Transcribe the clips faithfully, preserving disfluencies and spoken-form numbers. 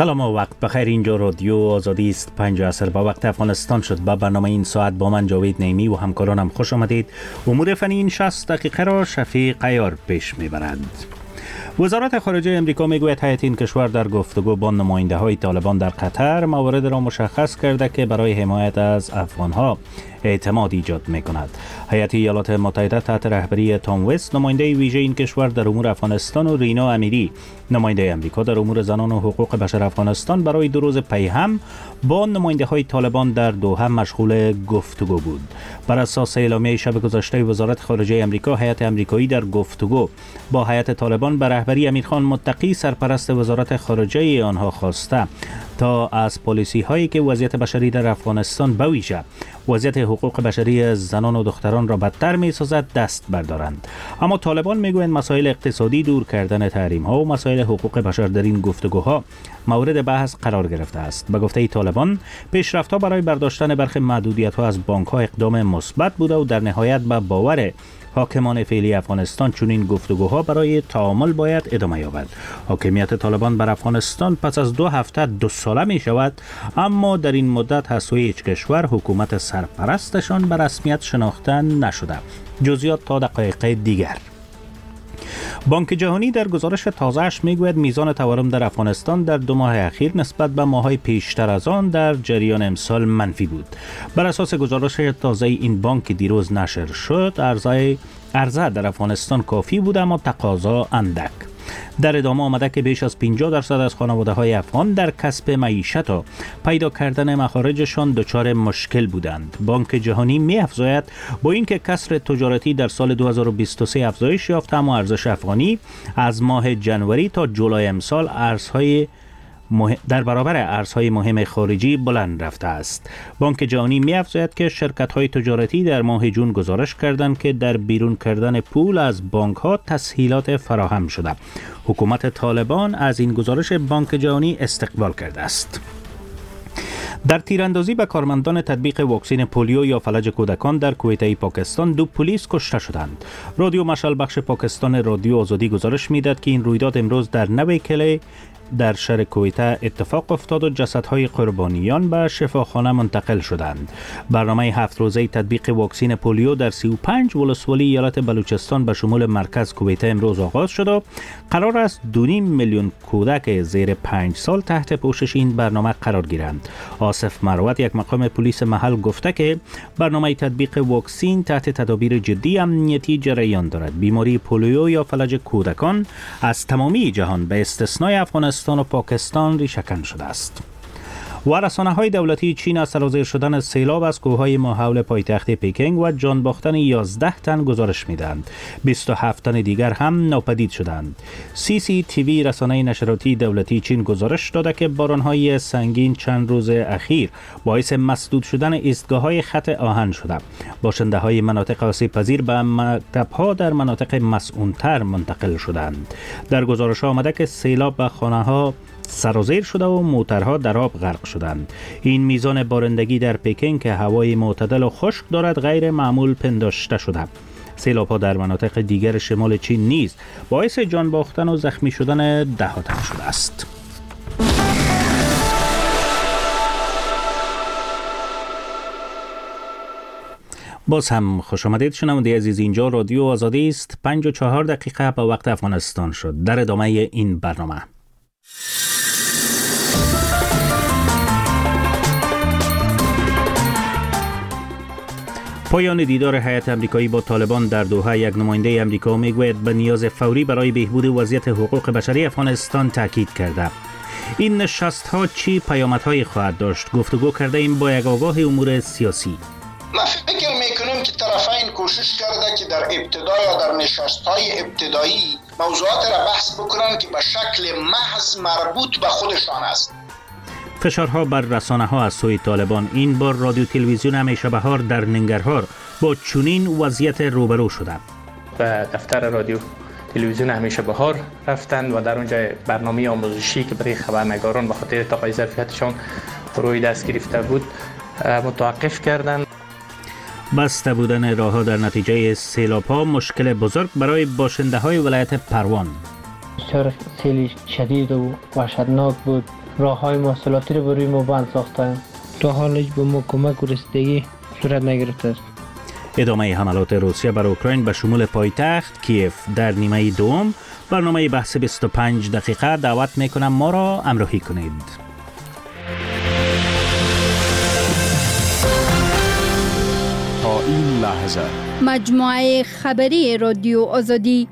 سلام و وقت بخیر. اینجا رادیو آزادی است. پنج عصر با وقت افغانستان شد. با برنامه این ساعت با من جاوید نیمی و همکارانم خوش آمدید. امور فنی این شصت دقیقه را شفیق عیار پیش میبرند. وزارت خارجه امریکا میگوید هیئت این کشور در گفتگو با نماینده های طالبان در قطر موارد را مشخص کرده که برای حمایت از افغانها اعتماد ایجاد می کند. هیئت ایالات متحده تحت رهبری تام وست، نماینده ویژه این کشور در امور افغانستان، و رینا امیری، نماینده امریکا در امور زنان و حقوق بشر افغانستان، برای دو روز پی هم با نماینده های طالبان در دوحه مشغول گفتگو بود. بر اساس اعلامیه شب گذشته وزارت خارجه امریکا، هیئت امریکایی در گفتگو با هیئت طالبان به رهبری امیرخان متقی، سرپرست وزارت خارجه آنها، خواسته تا از پالیسی هایی که وضعیت بشری در افغانستان به ویژه وضعیت حقوق بشری زنان و دختران را بدتر می سازد دست بردارند. اما طالبان میگویند مسائل اقتصادی، دور کردن تحریم ها و مسائل حقوق بشر در این گفتگوها مورد بحث قرار گرفته است. به گفته طالبان، پیشرفت ها برای برداشتن برخی محدودیت ها از بانک ها اقدام مثبت بوده و در نهایت به باور حاکمان فعلی افغانستان چنین گفتگوها برای تعامل باید ادامه یابد. حاکمیت طالبان بر افغانستان پس از دو هفته دو ساله می شود، اما در این مدت از سوی هیچ کشور حکومت سرپرستشان به رسمیت شناخته نشده. جزئیات تا دقایق دیگر. بانک جهانی در گزارش تازه‌اش میگوید میزان تورم در افغانستان در دو ماه اخیر نسبت به ماه‌های پیشتر از آن در جریان امسال منفی بود. بر اساس گزارش تازه این بانک دیروز نشر شد، عرضه عرضه در افغانستان کافی بود اما تقاضا اندک. در ادامه آمده که بیش از پنجاه درصد از خانواده‌های افغان در کسب معیشت و پیدا کردن مخارجشان دچار مشکل بودند. بانک جهانی می‌افزاید با اینکه کسر تجارتی در سال دو هزار و بیست و سه افزایش یافت، اما ارزش افغانی از ماه جنوری تا جولای امسال ارزهای در برابر ارزهای مهم خارجی بلند رفته است. بانک جهانی می‌افزاید که شرکت‌های تجارتی در ماه جون گزارش کردند که در بیرون کردن پول از بانک‌ها تسهیلات فراهم شده. حکومت طالبان از این گزارش بانک جهانی استقبال کرده است. در تیراندازی به کارمندان تطبیق واکسن پولیو یا فلج کودکان در کویته پاکستان دو پلیس کشته شدند. رادیو مشعل بخش پاکستان رادیو آزادی گزارش می‌دهد که این رویداد امروز در نوی کلی در شهر کویته اتفاق افتاد و جسدهای قربانیان به شفاخانه منتقل شدند. برنامه هفت روزه تطبیق واکسن پولیو در سی و پنج ولسوالی ایالت بلوچستان به شمول مرکز کویته امروز آغاز شد و قرار است دو و نیم میلیون کودک زیر پنج سال تحت پوشش این برنامه قرار گیرند. آصف مروت، یک مقام پلیس محل، گفته که برنامه تطبیق واکسن تحت تدابیر جدی امنیتی جریان دارد. بیماری پولیو یا فلج کودکان از تمامی جهان به استثنای افغانستان و پاکستان ریشه‌کن شده است. و رسانه‌های دولتی چین از سرازیر شدن سیلاب از کوههای ماحول پایتخت پکینگ و جان باختن یازده تن گزارش می‌دهند. بیست و هفت تن دیگر هم ناپدید شدند. سی سی تی وی، رسانه نشراتی دولتی چین، گزارش داده که باران‌های سنگین چند روز اخیر باعث مسدود شدن ایستگاه‌های خط آهن شده. باشنده‌های مناطق آسیب پذیر به مکتب‌ها در مناطق مسئول‌تر منتقل شدند. در گزارش آمده که سیلاب به خانه‌ها سرازیر شده و موترها در آب غرق شدند. این میزان بارندگی در پکینگ که هوای معتدل و خشک دارد غیر معمول پنداشته شده. سیلاب‌ها در مناطق دیگر شمال چین نیز باعث جان باختن و زخمی شدن ده ها تن شده است. باز هم خوش آمدید شنونده عزیز. اینجا رادیو آزادی است. پنج و چهار دقیقه به وقت افغانستان شد. در ادامه این برنامه پایان دیدار هیئت امریکایی با طالبان در دوحه، یک نماینده امریکا میگوید به نیاز فوری برای بهبود وضعیت حقوق بشری افغانستان تاکید کرده. این نشست ها چی پیامدهایی خواهد داشت؟ گفتگو کرده ایم با یک آگاه امور سیاسی. من فکر میکنم که طرفین کوشش کرده که در ابتدا یا در نشست های ابتدایی موضوعات را بحث بکنن که به شکل محض مربوط به خودشان است. فشارها بر رسانه ها از سوی طالبان. این بار رادیو تلویزیون همیشه بهار در ننگرهار با چنین وضعیت روبرو شده. به دفتر رادیو تلویزیون همیشه بهار رفتند و در اونجا برنامه آموزشی که برای خبرنگاران به خاطر تقاضای ظرفیتشان روی دست گرفته بود متوقف کردند. بسته بودن راه‌ها در نتیجه سیلاب‌ها مشکل بزرگ برای باشنده‌های ولایت پروان. بسیار سیل شدید و وحشتناک بود. راههای مواصلاتی رو بروی ما بند ساختیم. تا حال هیچ به ما کمک و رسیدگی صورت نگرفته است. ادامه حملات روسیه بر اوکراین به شمول پایتخت کیف در نیمه دوم برنامه بحث بیست و پنج دقیقه دعوت میکنم ما را همراهی کنید. تا این لحظه مجموعه خبری رادیو آزادی.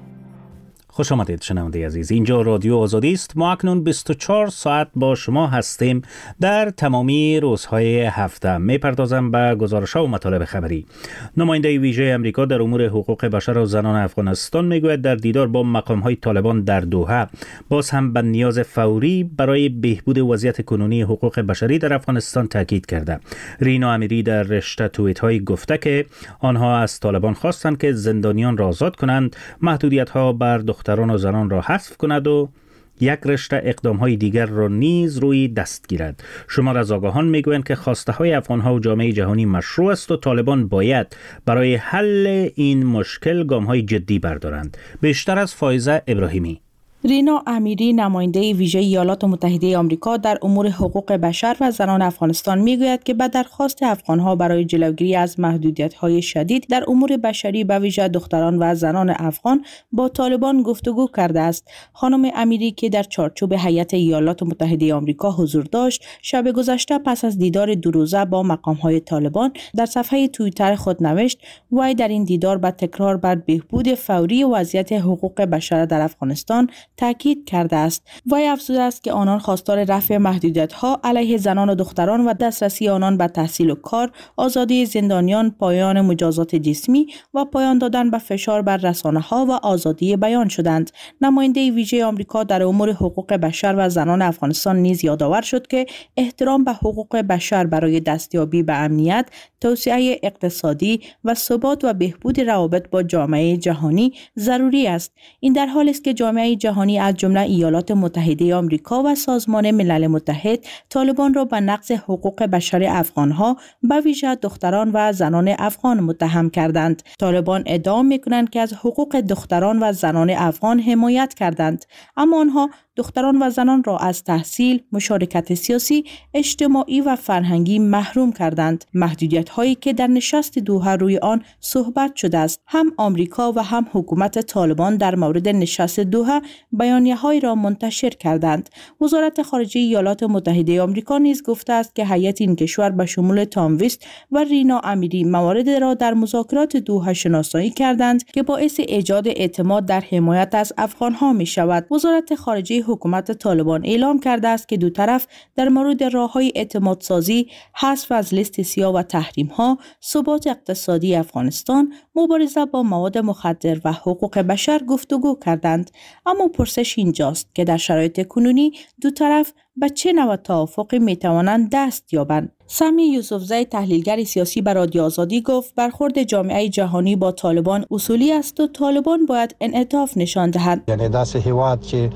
خوش آمدید شنونده عزیز، اینجا رادیو آزادی است. ما اکنون بیست و چهار ساعت با شما هستیم در تمامی روزهای هفته. میپردازم به گزارش‌ها و مطالب خبری. نماینده ویژه امریکا در امور حقوق بشر و زنان افغانستان میگوید در دیدار با مقام‌های طالبان در دوحه باز هم به نیاز فوری برای بهبود وضعیت کنونی حقوق بشری در افغانستان تاکید کرده. رینا امیری در رشته توییت‌های گفته که آنها از طالبان خواستند که زندانیان را آزاد کنند، محدودیت‌ها بر دختران و زنان را حذف کند و یک رشته اقدام‌های دیگر را نیز روی دست گیرد. شمار از آگاهان میگویند که خواسته‌های افغان‌ها و جامعه جهانی مشروع است و طالبان باید برای حل این مشکل گام‌های جدی بردارند. بیشتر از فایزه ابراهیمی. رینا امیری نماینده ویژه ایالات متحده آمریکا در امور حقوق بشر و زنان افغانستان میگوید که به درخواست افغانها برای جلوگیری از محدودیت‌های شدید در امور بشری به ویژه دختران و زنان افغان با طالبان گفتگو کرده است. خانم امیری که در چارچوب هیئت ایالات متحده آمریکا حضور داشت، شب گذشته پس از دیدار دو روزه با مقام‌های طالبان در صفحه توییتر خود نوشت وی در این دیدار به تکرار بر بهبود فوری وضعیت حقوق بشر در افغانستان تاکید کرده است. وی افزوده است که آنان خواستار رفع محدودیت‌ها علیه زنان و دختران و دسترسی آنان به تحصیل و کار، آزادی زندانیان، پایان مجازات جسمی و پایان دادن به فشار بر رسانه‌ها و آزادی بیان شدند. نماینده ویژه آمریکا در امور حقوق بشر و زنان افغانستان نیز یادآور شد که احترام به حقوق بشر برای دستیابی به امنیت، توسعه اقتصادی و ثبات و بهبود روابط با جامعه جهانی ضروری است. این در حالی است که جامعه جهانی از جمله ایالات متحده آمریکا و سازمان ملل متحد طالبان را به نقض حقوق بشر افغانها به ویژه دختران و زنان افغان متهم کردند. طالبان ادعا می‌کنند که از حقوق دختران و زنان افغان حمایت کردند، اما آنها دختران و زنان را از تحصیل، مشارکت سیاسی، اجتماعی و فرهنگی محروم کردند. محدودیت هایی که در نشست دوحه روی آن صحبت شده است. هم آمریکا و هم حکومت طالبان در مورد نشست دوحه بیانیه های را منتشر کردند. وزارت خارجه ایالات متحده آمریکا نیز گفته است که هیئت این کشور به شمول تام ویست و رینا امیری موارد را در مذاکرات دوحه شناسایی کردند که باعث ایجاد اعتماد در حمایت از افغانها می شود. وزارت خارجه حکومت طالبان اعلام کرده است که دو طرف در مورد راه‌های اعتمادسازی، حذف از لیست سیاه و تحریم‌ها، ثبات اقتصادی افغانستان، مبارزه با مواد مخدر و حقوق بشر گفتگو کردند. اما پرسش اینجاست که در شرایط کنونی دو طرف به چه نوع توافقی میتوانند دست یابند؟ سمی یوسفزی تحلیلگر سیاسی بر رادیو آزادی گفت برخورد جامعه جهانی با طالبان اصولی است و طالبان باید انعطاف نشان دهند. یعنی داس هیواد که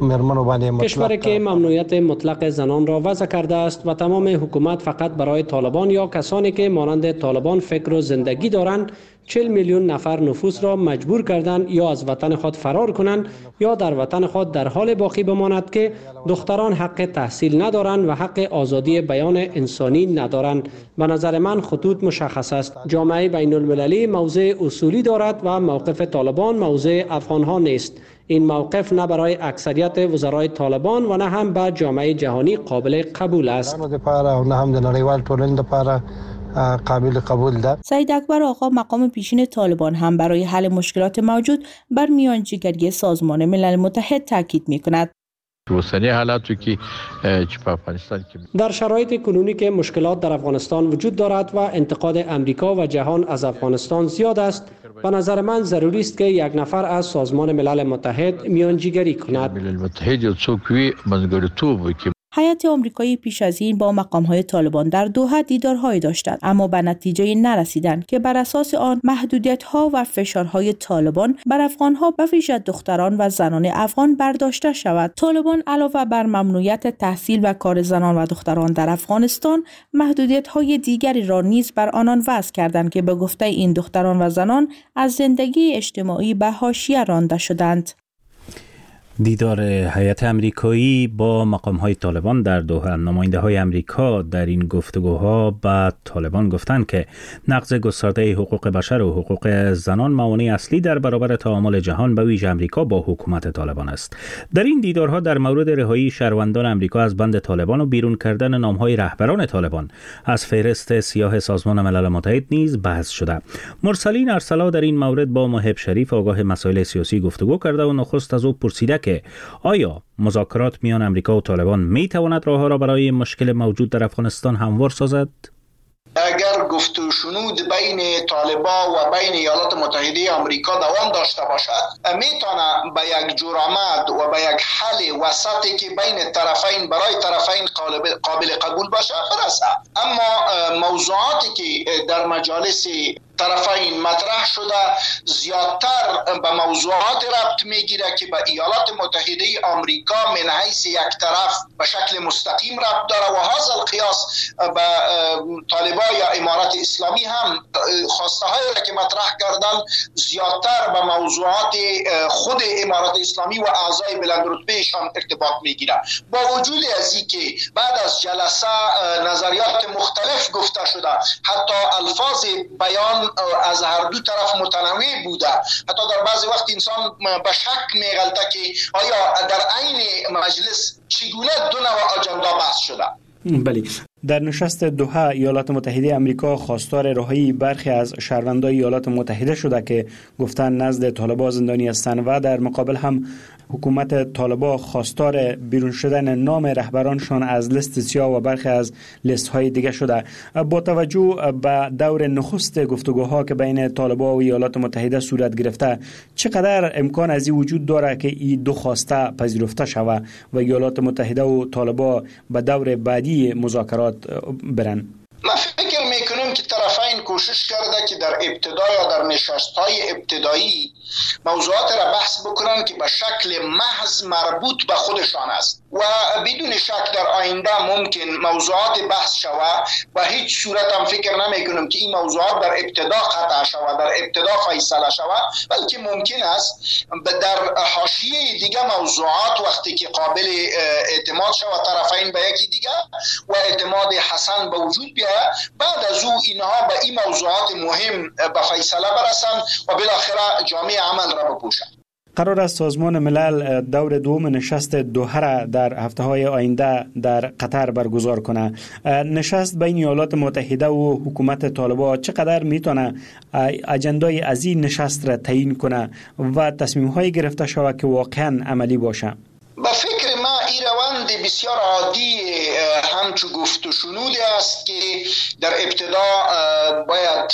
کشوری که ممنوعیت مطلق زنان را وضع کرده است و تمام حکومت فقط برای طالبان یا کسانی که مانند طالبان فکر و زندگی دارند چهل میلیون نفر نفوس را مجبور کردند یا از وطن خود فرار کنند یا در وطن خود در حال باقی بماند که دختران حق تحصیل ندارند و حق آزادی بیان انسانی ندارند. به نظر من خطوط مشخص است. جامعه بین المللی موضع اصولی دارد و موقف طالبان موضع افغانها نیست. این موقف نه برای اکثریت وزرای طالبان و نه هم به جامعه جهانی قابل قبول است. قابل قبول ده. سید اکبر آقا مقام پیشین طالبان هم برای حل مشکلات موجود بر میانجیگری سازمان ملل متحد تاکید می‌کند. در شرایط کنونی که مشکلات در افغانستان وجود دارد و انتقاد امریکا و جهان از افغانستان زیاد است، به نظر من ضروری است که یک نفر از سازمان ملل متحد میانجیگری کند. هیئت آمریکایی پیش از این با مقام‌های طالبان در دوحه دیدارهایی داشتند، اما به نتیجه نرسیدند که بر اساس آن محدودیت‌ها و فشارهای طالبان بر افغان‌ها به ویژه دختران و زنان افغان برداشته شود. طالبان علاوه بر ممنوعیت تحصیل و کار زنان و دختران در افغانستان، محدودیت‌های دیگری را نیز بر آنان وضع کردند که به گفته این دختران و زنان از زندگی اجتماعی به حاشیه رانده شدند. دیدار هیئت امریکایی با مقام‌های طالبان در دوحه. نماینده‌های امریکا در این گفتگوها با طالبان گفتند که نقض گسترده حقوق بشر و حقوق زنان موانع اصلی در برابر تعامل جهان به ویژه امریکا با حکومت طالبان است. در این دیدارها در مورد رهایی شهروندان امریکا از بند طالبان و بیرون کردن نام‌های رهبران طالبان از فهرست سیاه سازمان ملل متحد نیز بحث شده. مرسلین ارسلا در این مورد با محب شریف آگاه مسائل سیاسی گفتگو کرده و نخست از او پرسیده که آیا مذاکرات میان امریکا و طالبان می تواند راه را برای مشکل موجود در افغانستان هموار سازد؟ اگر گفت و شنود بین طالبان و بین ایالات متحده آمریکا دوام داشته باشد، میتونه به یک جرامت و به یک حل وسطی که بین طرفین برای طرفین قابل قبول باشه برسه. اما موضوعاتی که در مجالس طرفین مطرح شده زیادتر به موضوعات ربط میگیره که به ایالات متحده آمریکا من حیث یک طرف به شکل مستقیم ربط داره و هذا القیاس به طالبان یا امارت اسلامی هم خواسته هایی را که مطرح کردن زیادتر به موضوعات خود امارت اسلامی و اعضای بلند رتبهشان ارتباط میگیره. با وجود از این که بعد از جلسه نظریات مختلف گفته شده، حتی الفاظ بیان از هر دو طرف متنوع بوده، حتی در بعضی وقت انسان به شک میغلطه که آیا در عین مجلس چگونه دو نوع اجندا بحث شده. بله، در نشست دوحه ایالات متحده آمریکا خواستار رهایی برخی از شهروندان ایالات متحده شده که گفتن نزد طالبان زندانی هستند و در مقابل هم حکومت طالبان خواستار بیرون شدن نام رهبرانشان از لیست سیاه و برخی از لیست های دیگه شده. با توجه به دور نخست گفتگوها که بین طالبان و ایالات متحده صورت گرفته، چقدر امکان از این وجود داره که این دو خواسته پذیرفته شود و ایالات متحده و طالبان به دور بعدی مذاکرات برن؟ من فکر میکنم که طرفین کوشش کرده که در ابتدا یا در نشست‌های ابتدایی موضوعات را بحث بکنن که به شکل محض مربوط به خودشان است و بدون شک در آینده ممکن موضوعات بحث شود و هیچ صورت هم فکر نمی کنم که این موضوعات در ابتدا قطع شود، در ابتدا فیصله شود، بلکه ممکن است در حاشیه دیگه موضوعات وقتی که قابل اعتماد شود طرفین به یکی دیگه و اعتماد حسن به وجود بیاید، بعد از او اینها به این موضوعات مهم به فیصله برسند و بالاخره جامعه عمل را بپوشند. قرار است سازمان ملل دور دوم نشست دوحه را در هفته‌های آینده در قطر برگزار کنه. نشست بین ایالات متحده و حکومت طالبان چقدر میتونه اجندای از این نشست را تعیین کنه و تصمیم‌های گرفته شود که واقعا عملی باشه؟ به فکر ما این روند بسیار عادی همچو گفت و شنود است که در ابتدا باید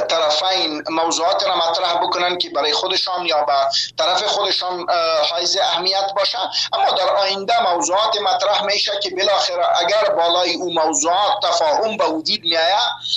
طرفین موضوعات را مطرح بکنن که برای خودشان یا به طرف خودشان حائز اهمیت باشه، اما در آینده موضوعات مطرح میشه که بالاخره اگر بالای او موضوعات تفاهم به وجود میآید،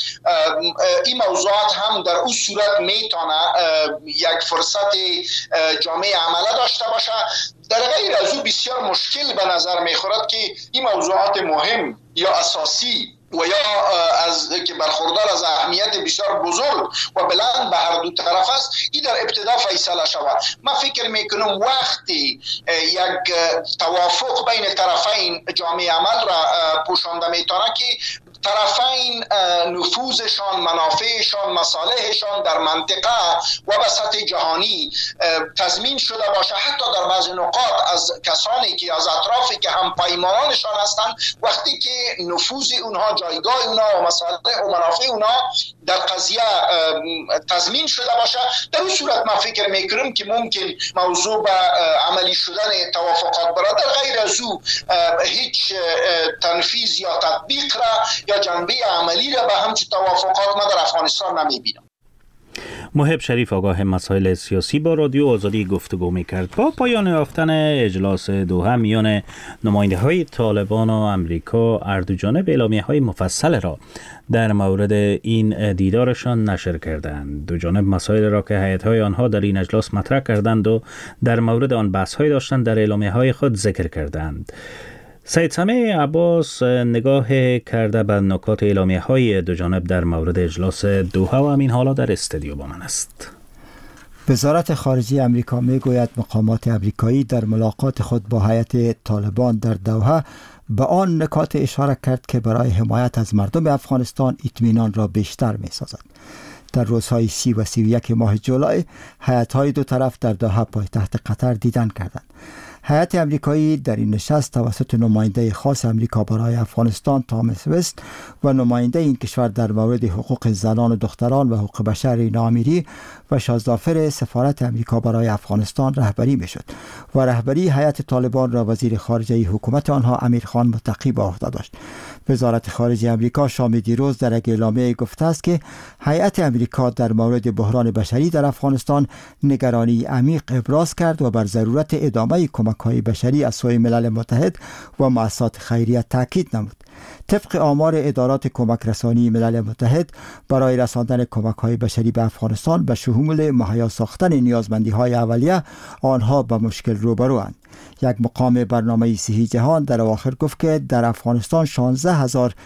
این موضوعات هم در اون صورت میتونه یک فرصت جامعه عمله داشته باشه. در غیر از او بسیار مشکل به نظر میخورد که این موضوعات مهم یا اساسی و یا از که برخوردار از اهمیت بسیار بزرگ و بلند به هر دو طرف است، این در ابتدا فیصله شود. من فکر میکنم وقتی یک توافق بین طرفین جامعه عمل را پوشانده میتونه که طرفین نفوذشان، منافعشان، مصالحشان در منطقه و به سطح جهانی تضمین شده باشه، حتی در بعض نقاط از کسانی که از اطرافی که هم پیمانانشان هستند، وقتی که نفوذ اونها، جایگاه اونها و مصالح و منافع اونها در قضیه تضمین شده باشه، در این صورت من فکر میکنم که ممکن موضوع به عملی شدن توافقات برد. در غیر از او هیچ تنفیذ یا تطبیق را یا جنبه عملی را به همچون توافقات ما در افغانستان نمیبینم. محب شریف آگاه مسائل سیاسی با رادیو آزادی گفتگو میکرد. با پایان یافتن اجلاس دوحه میان نماینده های طالبان و امریکا، هر دو جانب اعلامیه های مفصل را در مورد این دیدارشان نشر کردند. دو جانب مسائل را که هیئت های آنها در این اجلاس مطرح کردند و در مورد آن بحث های داشتند در اعلامیه های خود ذکر کردند. سید سمیع عباس نگاه کرده به نکات اعلامیه های دو جانب در مورد اجلاس دوحه و همین حالا در استودیو با من است. وزارت خارجه امریکا میگوید مقامات امریکایی در ملاقات خود با هیئت طالبان در دوحه به آن نکات اشاره کرد که برای حمایت از مردم افغانستان اطمینان را بیشتر می‌سازد. در روزهای سی و سی و یک ماه جولای هیئت‌های دو طرف در دوحه پایتخت قطر دیدن کردند. هیئت امریکایی در این نشست توسط نماینده خاص امریکا برای افغانستان تامس وست و نماینده این کشور در مورد حقوق زنان و دختران و حقوق بشر رینا امیری و شازدافر سفارت امریکا برای افغانستان رهبری میشد و رهبری هیئت طالبان را وزیر خارجه حکومت آنها امیرخان متقی به عهده داشت. وزارت خارجه امریکا شام دیروز در یک اعلامیه گفته است که هیئت امریکا در مورد بحران بشری در افغانستان نگرانی عمیق ابراز کرد و بر ضرورت ادامه کمک‌های بشری از سوی ملل متحد و مؤسسات خیریه تاکید نمود. طبق آمار ادارات کمک رسانی ملل متحد برای رساندن کمک‌های بشری به افغانستان به شمول مهیا ساختن نیازمندی‌های اولیه آنها به مشکل روبروند. یک مقام برنامه صحی جهان در اواخر گفت که در افغانستان شانزده هزار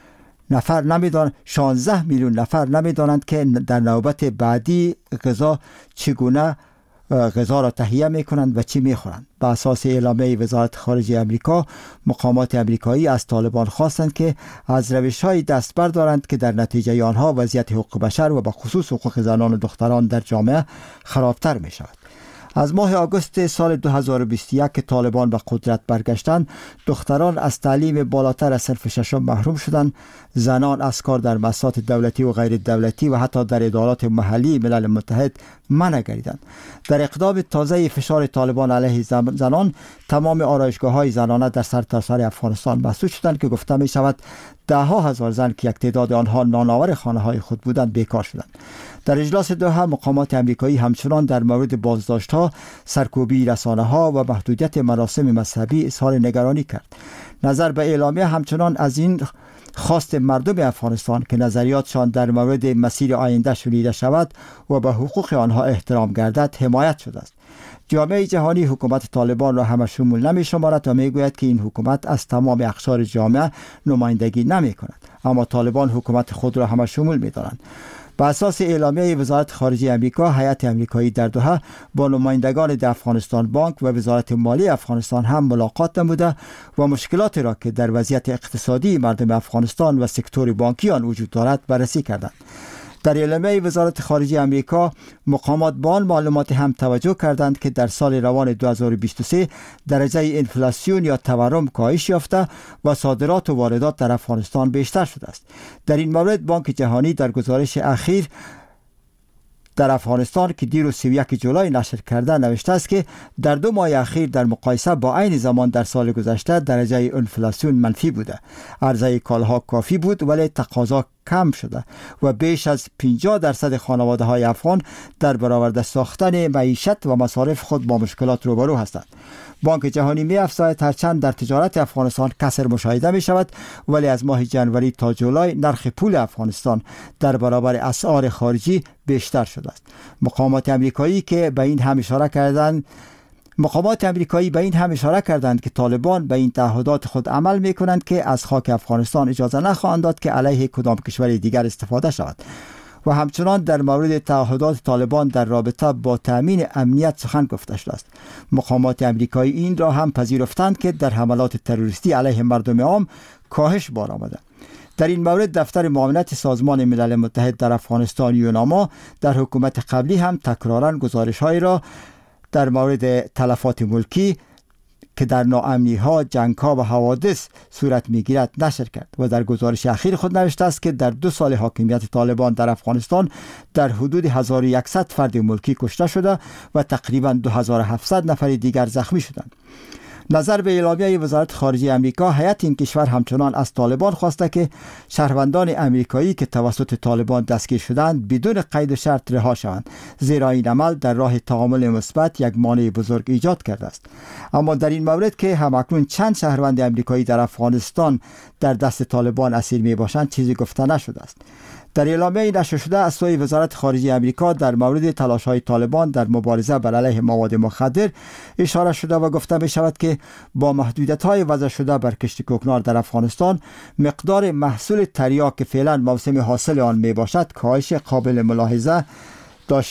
نفر نمیدان شانزده میلیون نفر نمیدانند که در نوبت بعدی غذا چگونه غذا را تهیه میکنند و چی میخورند. به اساس اعلامیه وزارت خارجه امریکا، مقامات امریکایی از طالبان خواستند که از روش‌های دست بردارند که در نتیجه آنها وضعیت حقوق بشر و به خصوص حقوق زنان و دختران در جامعه خرابتر می شود. از ماه آگوست سال دو هزار و بیست و یک که طالبان به قدرت برگشتند، دختران از تعلیم بالاتر از صنف ششم محروم شدند، زنان از کار در مؤسسات دولتی و غیر دولتی و حتی در ادارات محلی ملل متحد منع گردیدند. در اقدام تازه فشار طالبان علیه زنان، تمام آرایشگاه‌های زنانه در سرتاسر افغانستان مسدود شدند که گفته می شود ده ها هزار زن که یک تعداد آنها نانآور خانه‌های خود بودند بیکار شدند. در اجلاس دوحه مقامات امریکایی همچنان در مورد بازداشت‌ها، سرکوبی رسانه‌ها و محدودیت مراسم مذهبی اظهار نگرانی کرد. نظر به اعلامیه همچنان از این خواست مردم افغانستان که نظریاتشان در مورد مسیر آینده شنیده شود و به حقوق آنها احترام گردد حمایت شده است. جامعه جهانی حکومت طالبان را همه شمول نمی شمارد و می گوید که این حکومت از تمام اقشار جامعه نمایندگی نمی کند، اما طالبان حکومت خود را همه شمول می دانند. بر اساس اعلامیه وزارت خارجه امریکا، هیئت امریکایی در دوحه با نمایندگان در افغانستان بانک و وزارت مالی افغانستان هم ملاقات نموده و مشکلات را که در وضعیت اقتصادی مردم افغانستان و سکتور بانکی آن وجود دارد بررسی کردند. در اعلامیه وزارت خارجه امریکا، مقامات با آن معلومات هم توجه کردند که در سال روان دو هزار و بیست و سه درجه انفلاسیون یا تورم کاهش یافته و صادرات و واردات در افغانستان بیشتر شده است. در این مورد بانک جهانی در گزارش اخیر در افغانستان که دیروز سی و یک جولای نشر کرده نوشته است که در دو ماه اخیر در مقایسه با عین زمان در سال گذشته درجه انفلاسیون منفی بوده. عرضه کالاها کافی بود ولی تقاضا کم شده و بیش از پنجاه درصد خانواده های افغان در برآورده ساختن معیشت و مصارف خود با مشکلات روبرو هستند. بانک جهانی می افزاید هرچند در تجارت افغانستان کسر مشاهده می شود ولی از ماه جنوری تا جولای نرخ پول افغانستان در برابر اسعار خارجی بیشتر شده است. مقامات امریکایی که به این هم اشاره کردند مقامات امریکایی به این هم اشاره کردند که طالبان به این تعهدات خود عمل می کنند که از خاک افغانستان اجازه نخواهند داد که علیه کدام کشور دیگر استفاده شود و همچنان در مورد تعهدات طالبان در رابطه با تامین امنیت سخن گفته شده است. مقامات امریکایی این را هم پذیرفتند که در حملات تروریستی علیه مردم عام کاهش بار آمده. در این مورد دفتر معاونت سازمان ملل متحد در افغانستان یوناما در حکومت قبلی هم تکرارا گزارش‌های را در مورد تلفات ملکی که در ناامنی‌ها، جنگ‌ها و حوادث صورت می‌گیرد نشر کرد و در گزارش اخیر خود نوشته است که در دو سال حاکمیت طالبان در افغانستان در حدود هزار و صد فرد ملکی کشته شده و تقریباً دو هزار و هفتصد نفر دیگر زخمی شدند. نظر به اعلامیه وزارت خارجه امریکا، هیئت این کشور همچنان از طالبان خواسته که شهروندان امریکایی که توسط طالبان دستگیر شدند بدون قید و شرط رها شوند، زیرا این عمل در راه تعامل مثبت یک مانع بزرگ ایجاد کرده است. اما در این مورد که همکنون چند شهروند امریکایی در افغانستان در دست طالبان اسیر می باشند چیزی گفته نشده است. در اعلامیه نشر شده از سوی وزارت خارجه امریکا در مورد تلاش‌های طالبان در مبارزه بر علیه مواد مخدر اشاره شده و گفته می شود که با محدودیت‌های وضع شده بر کشت کوکنار در افغانستان، مقدار محصول تریاک که فعلا موسم حاصل آن می باشد کاهش قابل ملاحظه داشته.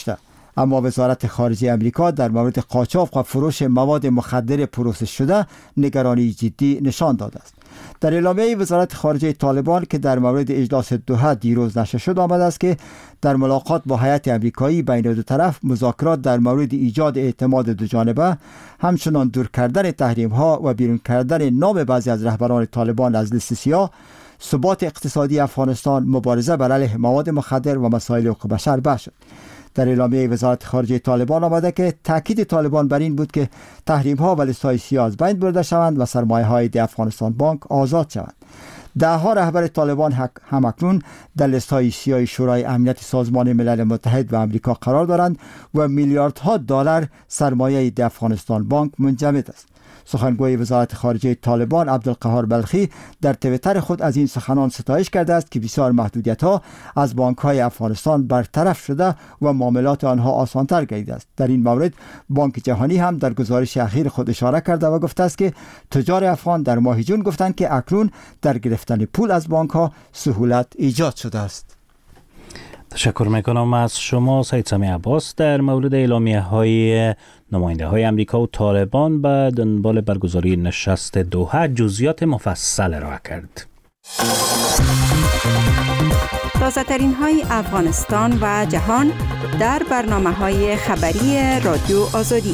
اما وزارت خارجه امریکا در مورد قاچاق و فروش مواد مخدر پروسس شده نگرانی جدی نشان داده است. در اعلامیه وزارت خارجه طالبان که در مورد اجلاس دوحه دیروز نشر شد آمده است که در ملاقات با هیئت امریکایی بین دو طرف مذاکرات در مورد ایجاد اعتماد دو جانبه، همچنان دور کردن تحریم ها و بیرون کردن نام بعضی از رهبران طالبان از لیست سیاه، ثبات اقتصادی افغانستان، مبارزه بر علیه مواد مخدر و مسائل حقوق بشر بحث شد. در اعلامیه وزارت خارجه طالبان آمده که تاکید طالبان بر این بود که تحریم ها و لیست های سیاه از بین برده شوند و سرمایه های دی افغانستان بانک آزاد شوند. ده ها رهبر طالبان هم اکنون در لیست های سیاه شورای امنیت سازمان ملل متحد و امریکا قرار دارند و میلیاردها دلار سرمایه دی افغانستان بانک منجمد است. سخنگوی وزارت خارجه طالبان عبدالقهار بلخی در توییتر خود از این سخنان ستایش کرده است که بسیار محدودیت‌ها از بانک‌های افغانستان برطرف شده و معاملات آنها آسان‌تر گردیده است. در این مورد بانک جهانی هم در گزارش اخیر خود اشاره کرده و گفته است که تجار افغان در ماه جون گفتند که اکنون در گرفتن پول از بانک‌ها سهولت ایجاد شده است. تشکر میکنم از شما سید سمی عباس. در مورد اعلامیه های نماینده های امریکا و طالبان به دنبال برگزاری نشست دوحه جزئیات مفصل ارائه کرد. تازه ترین های افغانستان و جهان در برنامه های خبری رادیو آزادی.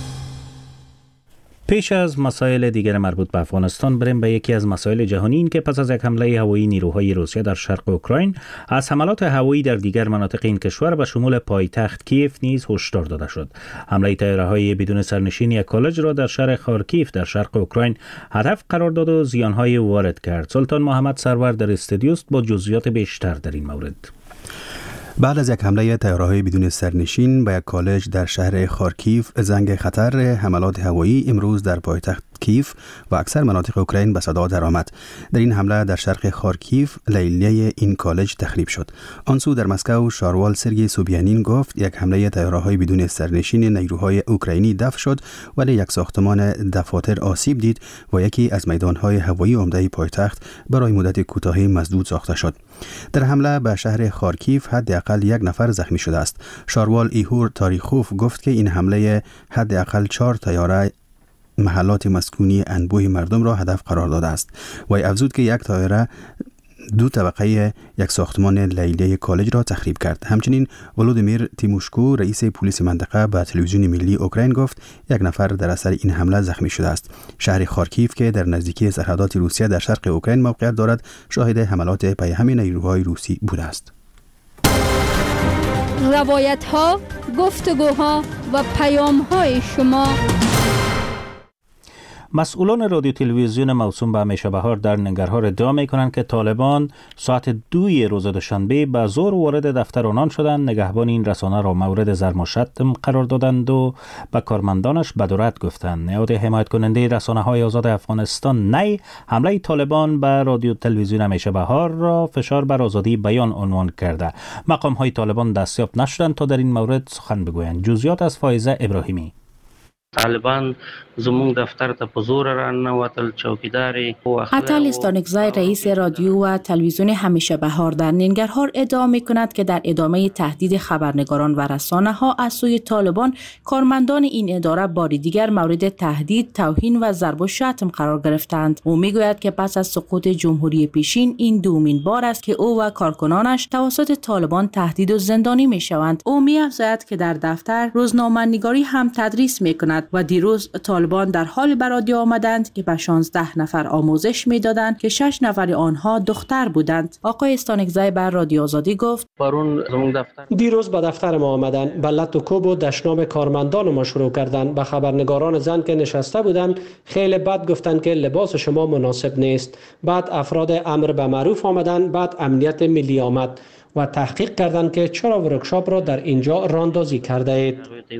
پیش از مسائل دیگر مربوط به افغانستان بریم به یکی از مسائل جهانی، این که پس از یک حمله هوایی نیروهای روسیه در شرق اوکراین از حملات هوایی در دیگر مناطق این کشور به شمول پایتخت کیف نیز هشدار داده شد. حمله طیاره‌های بدون سرنشین یک کالج را در شهر خارکیف در شرق اوکراین هدف قرار داد و زیانهای وارد کرد. سلطان محمد سرور در استودیو است با جزئیات بیشتر در این مورد. بعد از یک حمله طیاره‌های بدون سرنشین به یک کالج در شهر خارکیف، زنگ خطر حملات هوایی امروز در پایتخت کیف و اکثر مناطق اوکراین به صدا درآمد. در این حمله در شرق خارکیف لیلیه این کالج تخریب شد. آن سو در مسکو شاروال سرگی سوبیانین گفت یک حمله طیاره‌های بدون سرنشین نیروهای اوکراینی دفع شد، ولی یک ساختمان دفاتر آسیب دید و یکی از میدان‌های هوایی عمده پایتخت برای مدت کوتاهی مسدود ساخته شد. در حمله به شهر خارکیف حداقل یک نفر زخمی شده است. شاروال ایهور تاریخوف گفت که این حمله حداقل چهار طیاره محلات مسکونی انبوه مردم را هدف قرار داده است. و افزود که یک طیاره دو طبقه یک ساختمان لیلیه کالج را تخریب کرد. همچنین ولودیمیر تیموشکو رئیس پلیس منطقه به تلویزیون ملی اوکراین گفت یک نفر در اثر این حمله زخمی شده است. شهر خارکیف که در نزدیکی سرحدات روسیه در شرق اوکراین موقعیت دارد، شاهد حملات پی همین نیروهای روسی بوده است. روایت ها، گفتگوها و پیام های شما. مسئولان رادیو تلویزیون موسوم به همیشه بهار در ننگرهار ادعا می‌کنند که طالبان ساعت دوی روز دوشنبه به زور وارد دفتر آنان شدند. نگهبان این رسانه را مورد ضرب و شتم قرار دادند و به کارمندانش بدورت گفتند. نهاد حمایت کننده رسانه‌های آزاد افغانستان نی حمله طالبان به رادیو تلویزیون همیشه بهار را فشار بر آزادی بیان عنوان کرده. مقام‌های طالبان دستیاب نشدند تا در این مورد سخن بگویند. جزئیات از فائزه ابراهیمی. طالبان زمون دفتر ته په زور راننوتل، چوکیداری عطل استانکزای رئیس رادیو و تلویزیون همیشه بهار در ننگرهار ادعا می‌کند که در ادامه تهدید خبرنگاران و رسانه‌ها از سوی طالبان، کارمندان این اداره بار دیگر مورد تهدید، توهین و ضرب و شتم قرار گرفتند. او میگوید که پس از سقوط جمهوری پیشین این دومین بار است که او و کارکنانش توسط طالبان تهدید و زندانی می‌شوند. او می‌افزاید که در دفتر روزنامه‌نگاری هم تدریس می‌کند و دیروز طالبان در حال به رادیو آمدند که به شانزده نفر آموزش میدادند که شش نفر آنها دختر بودند. آقای استانکزای بر رادیو آزادی گفت دیروز به دفتر ما آمدند، به لط و کوب و دشنام کارمندان ما شروع کردند. به خبرنگاران زن که نشسته بودند خیلی بد گفتند که لباس شما مناسب نیست. بعد افراد امر به معروف آمدند، بعد امنیت ملی آمد و تحقیق کردند که چرا ورکشاپ را در اینجا راندازی کرده اید.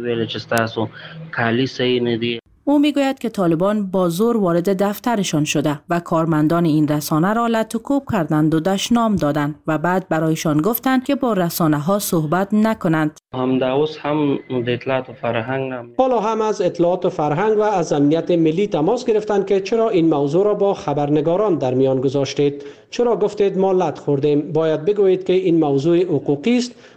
او میگوید که طالبان با زور وارد دفترشان شده و کارمندان این رسانه را لط و کوب کردند و دشنام دادند و بعد برایشان گفتند که با رسانه ها صحبت نکنند. هم داوس هم د اطلاعات و فرهنگ حالا هم از اطلاعات و فرهنگ و از امنیت ملی تماس گرفتند که چرا این موضوع را با خبرنگاران در میان گذاشتید؟ چرا گفتید ما لط خوردیم؟ باید بگویید که این موضوع حقوقی است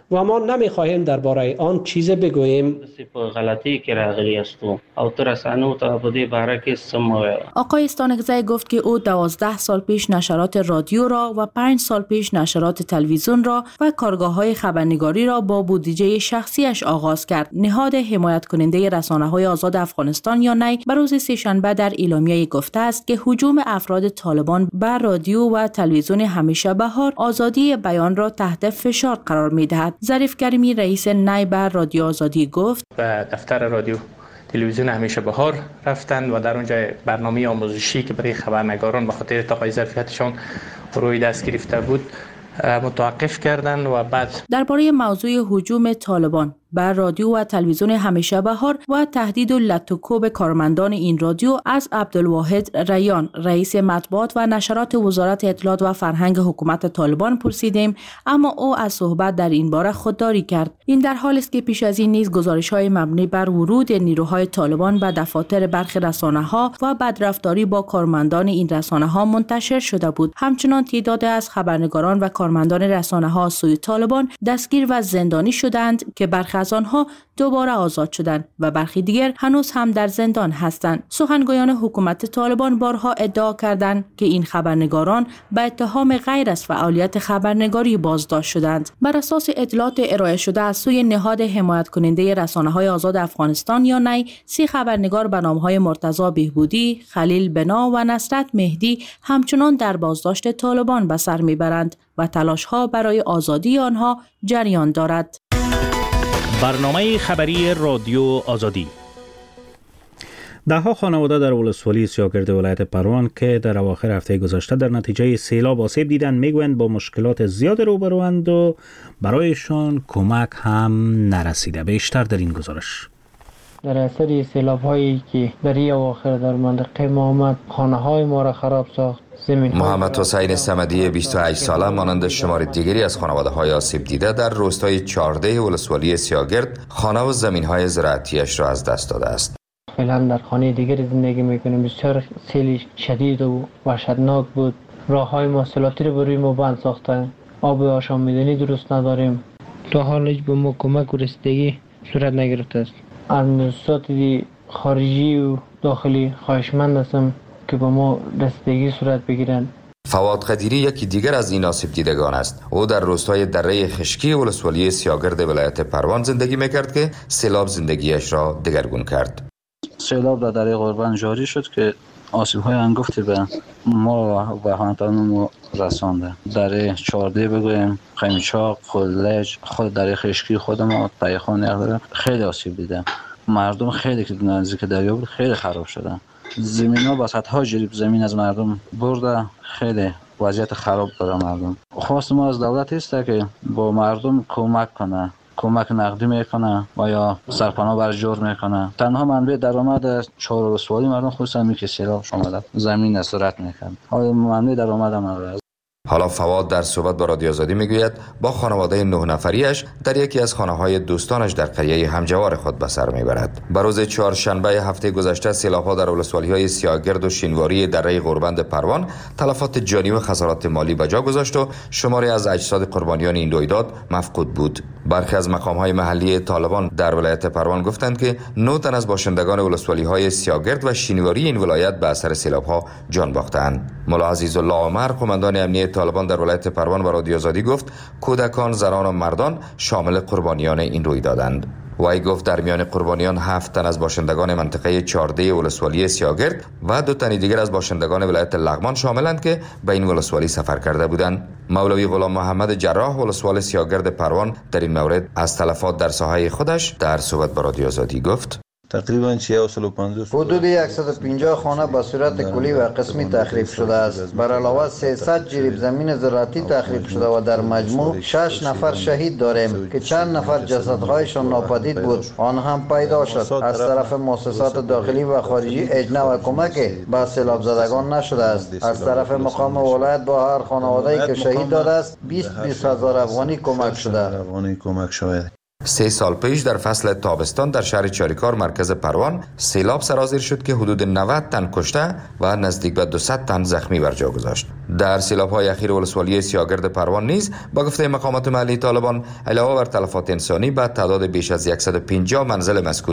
و ما نمیخواهیم درباره آن چیز بگوییم. غلطی که راغلی است او تر رسانو ته په دې باره کې سم. آقای استانکزی گفت که او دوازده سال پیش نشرات رادیو را و پنج سال پیش نشرات تلویزیون را و کارگاه‌های خبرنگاری را با بودجه شخصیش آغاز کرد. نهاد حمایت کننده رسانه‌های آزاد افغانستان یا نی بر روز سه‌شنبه در اعلامیه گفته است که هجوم افراد طالبان بر رادیو و تلویزیون همیشه بهار آزادی بیان را تحت فشار قرار می‌دهد. ظریف کریمی رئیس نی بر رادیو آزادی گفت به دفتر رادیو تلویزیون همیشه بهار رفتند و در اونجا برنامه آموزشی که برای خبرنگاران به خاطر تقاضای ظرفیتشان روی دست گرفته بود متوقف کردند و بعد درباره موضوع هجوم طالبان بر رادیو و تلویزیون همیشه بهار و تهدید و لطوکوب کارمندان این رادیو از عبدالواحد ریان رئیس مطبوعات و نشرات وزارت اطلاعات و فرهنگ حکومت طالبان پرسیدیم، اما او از صحبت در این باره خودداری کرد. این در حالی است که پیش از این نیز گزارش‌های مبنی بر ورود نیروهای طالبان به دفاتر برخی رسانه‌ها و بدرفتاری با کارمندان این رسانه‌ها منتشر شده بود. همچنان تعداد از خبرنگاران و کارمندان رسانه‌ها از سوی طالبان دستگیر و زندانی شدند که برخی از آنها دوباره آزاد شدند و برخی دیگر هنوز هم در زندان هستند. سخنگویان حکومت طالبان بارها ادعا کردند که این خبرنگاران به اتهام غیر از فعالیت خبرنگاری بازداشت شدند. بر اساس اطلاعات ارائه شده از سوی نهاد حمایت کننده رسانه‌های آزاد افغانستان یا نی، سی خبرنگار به نام‌های مرتضی بهبودی، خلیل بنا و نصرت مهدی همچنان در بازداشت طالبان به سر میبرند و تلاش‌ها برای آزادی آنها جریان دارد. برنامه خبری رادیو آزادی. دهها خانواده در ولسوالی سیاگرد ولایت پروان که در اواخر هفته گذشته در نتیجه سیلاب آسیب دیدند میگویند با مشکلات زیاد روبروند و برایشان کمک هم نرسیده. بیشتر در این گزارش. در اثر سیلاب هایی که در این اواخر در منطقه ما آمد، خانه های ما را خراب ساخت. محمد حسین صمدی بیست و هشت ساله مانند شمار دیگری از خانواده های آسیب دیده در روستای چهارده ولسوالی سیاگرد خانه و زمین های زراعتیش را از دست داده است. فعلا در خانه دیگری زندگی میکنیم. بسیار سیل شدید و وحشتناک بود. راه های مواصلاتی رو بروی ما بند ساختن. آب آشامیدنی درست نداریم. تا حالش به ما کمک و رسیدگی صورت نگرفته است. ارمنستان خارجی و داخلی خواهشمند هستم که با ما رسیدگی صورت بگیرن. فواد قدیری یکی دیگر از این آسیب دیدگان است. او در روستای دره خشکی ولسوالی سیاگرد ولایت پروان زندگی میکرد که سیلاب زندگیش را دگرگون کرد. سیلاب در دره قربان جاری شد که آسیب های انگفتی به ما و هموطنان رسانده. دره چهارده بگویم، خیمچاق، خلج، خود دره خشکی خود ما تایخان یقدره خیلی آسیب دیده. مردم خیلی که نزدیک دریا بود خیلی خراب شدن. زمین ها با صدها جریب زمین از مردم برده، خیلی وضعیت خراب داره مردم. خواست ما از دولت است که با مردم کمک کنه، کمک نقدی میکنه و یا سرپناه بر جور میکنه. تنها منبع درآمد چهار ولسوالی مردم خصوصا می که سیلاب آمده زمین اسارت میکنه. حالا منبع درآمد هم نداره. حالا فواد در صحبت با رادیو آزادی میگوید با خانواده نه نفریش در یکی از خانه‌های دوستانش در قریه همجوار خود به سر میبرد. بر روز چهارشنبه هفته گذشته سیلاب‌ها در ولسوالی‌های سیاگرد و شینواری دره غوربند پروان تلفات جانی و خسارات مالی به جا گذاشت و شماری از اجساد قربانیان این رویداد مفقود بود. برخی از مقام‌های محلی طالبان در ولایت پروان گفتند که نه تن از باشندگان ولسوالی‌های سیاگرد و شینواری این ولایت به اثر سیلاب‌ها جان باختند. مولا عزیزالله عمر قماندان امنیه طالبان در ولایت پروان و رادیو آزادی گفت کودکان، زنان و مردان شامل قربانیان این رویدادند. وی گفت در میان قربانیان هفت تن از باشندگان منطقه چهارده ولسوالی سیاگرد و دو تن دیگر از باشندگان ولایت لغمان شاملند که به این ولسوالی سفر کرده بودند. مولوی غلام محمد جراح ولسوال سیاگرد پروان در این مورد از تلفات در ساحه خودش در صحبت با رادیو آزادی گفت تقریبا صد و پنجاه حدود صد و پنجاه خانه به صورت کلی و قسمی تخریب شده است. بر علاوه سیصد جریب زمین زراعتی تخریب شده و در مجموع شش نفر شهید داریم که چند نفر جسدهایشان ناپدید بود آن هم پیدا شد. از طرف مؤسسات داخلی و خارجی اجنه و کمک به سیلاب زدگان نشده است. از طرف مقام ولایت با هر خانواده‌ای که شهید داده است بیست بیست هزار افغانی کمک شده. سه سال پیش در فصل تابستان در شهر چاریکار مرکز پروان سیلاب سرازیر شد که حدود نود تن کشته و نزدیک به دویست تن زخمی بر جا گذاشت. در سیلاب‌های اخیر ولسوالی سیاگرد پروان نیز با گفته مقامات محلی طالبان علاوه بر تلفات انسانی به تعداد بیش از صد و پنجاه منزل مسکونی